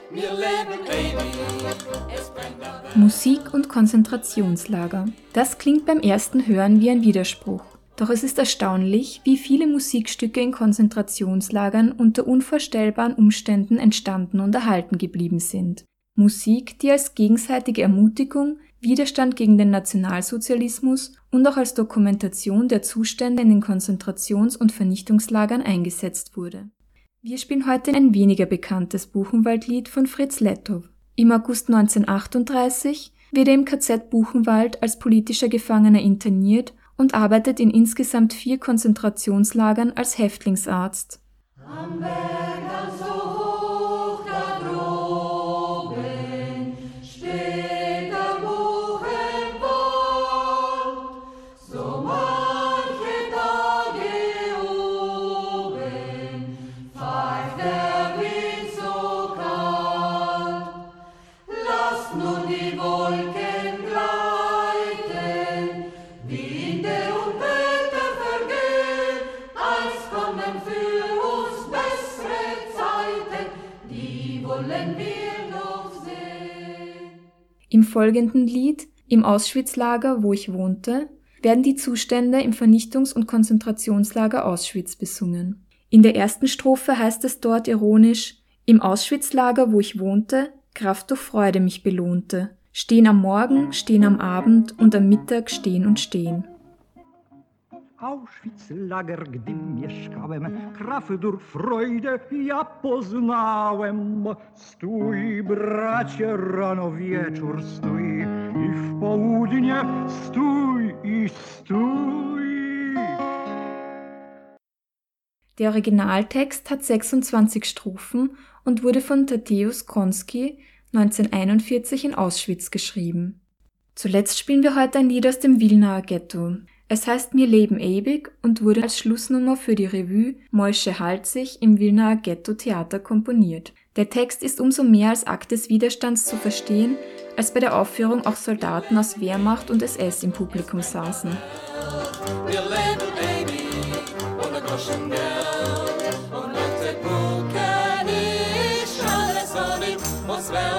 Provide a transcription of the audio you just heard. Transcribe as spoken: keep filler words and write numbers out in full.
wir leben ewig. Musik und Konzentrationslager. Das klingt beim ersten Hören wie ein Widerspruch. Doch es ist erstaunlich, wie viele Musikstücke in Konzentrationslagern unter unvorstellbaren Umständen entstanden und erhalten geblieben sind. Musik, die als gegenseitige Ermutigung, Widerstand gegen den Nationalsozialismus und auch als Dokumentation der Zustände in den Konzentrations- und Vernichtungslagern eingesetzt wurde. Wir spielen heute ein weniger bekanntes Buchenwald-Lied von Fritz Lettow. Im August neunzehnhundertachtunddreißig wird er im K Z Buchenwald als politischer Gefangener interniert und arbeitet in insgesamt vier Konzentrationslagern als Häftlingsarzt. Am Berg ganz so hoch da droben steht der Buchenwald, so manche Tage oben pfeift der Wind so kalt. Lasst nun die Wolken gleiten, Winde und Wetter vergehen, einst kommen für uns bessere Zeiten, die wollen wir noch sehen. Im folgenden Lied, Im Auschwitzlager, wo ich wohnte, werden die Zustände im Vernichtungs- und Konzentrationslager Auschwitz besungen. In der ersten Strophe heißt es dort ironisch: Im Auschwitzlager, wo ich wohnte, Kraft durch Freude mich belohnte. Stehen am Morgen, stehen am Abend und am Mittag stehen und stehen. Auschwitz-lager, gdy mieszkałem, krafy dur Freude ja poznałem. Stój, bracie, rano wieczór, stój i w południe stój i stój. Der Originaltext hat sechsundzwanzig Strophen und wurde von Tadeusz Konski neunzehnhunderteinundvierzig in Auschwitz geschrieben. Zuletzt spielen wir heute ein Lied aus dem Wilnaer Ghetto. Es heißt Wir leben ewig und wurde als Schlussnummer für die Revue Moische Halzig im Wilnaer Ghetto Theater komponiert. Der Text ist umso mehr als Akt des Widerstands zu verstehen, als bei der Aufführung auch Soldaten aus Wehrmacht und S S im Publikum saßen. Wir leben ewig ohne Groschengeld und Leute gucken nicht alles so nicht, was wäre